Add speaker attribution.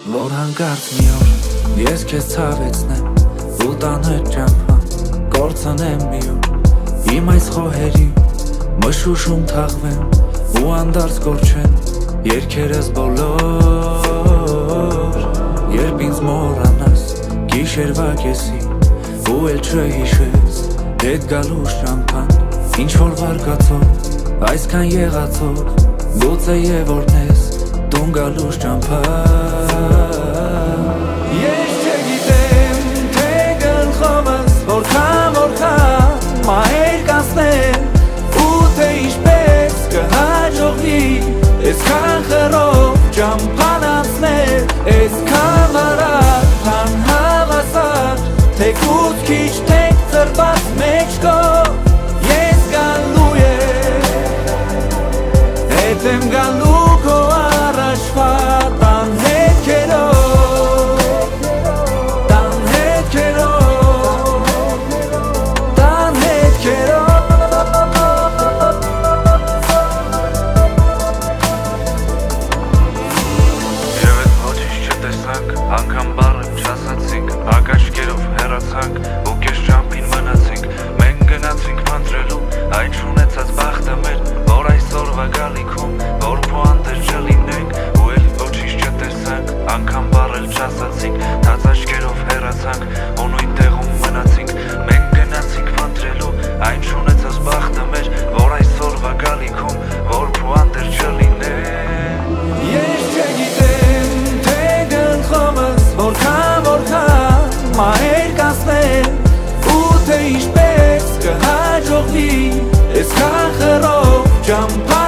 Speaker 1: Որ հանկարծ մի օր ես քեզ ցավեցնեմ ու տանհետ ճամփան կորցնեմ մի օր իմ այս խոհերի մշուշում թաղվեմ ու անդարձ կորչեն երգերս բոլոր երբ ինձ մոռանաս գիշերվա կեսին ու էլ չհիշես հետ գալուս ճամփան ինչ որ վարկածով այսքան եղածով գուցե եւ օրնես տուն գալուս ճամփան ես չգիտեմ թե գլխովս որքան մահեր կանցնեմ ու թե ինչպես կհաջողվի այսքան խռով ճամփան անցնել այսքան արագ անհավասար թեկուզ քիչ թեք ծրված մեջքո ես գալու եմ գալու քո առաջվա տան հետքերով
Speaker 2: Եվ էդ ոչինչ չտեսանք անգամ բառը չասացինք ակաշկերով հեռացանք ու կես ճամփին մնացինք մենք գնացինք փնտրելու այն չունեցած բախտը մեր որ այսօրվա գալիքում որ փոանտեր չլինենք ու էլ ոչինչ չտեսանք անգամ բառել չասացինք թաց աչքերով հեռացանք ու նույն տեղում մնացինք մենք գնացինք փնտրելու այն չունեցած բախտը մեր որ այսօրվա գալիքում որ փոանտեր չլինենք
Speaker 1: ես չգիտեմ թե գլխովս որքան մահեր կանցնեմ ու թե ինչպես կհաջողվի այսքան խռով ճամփան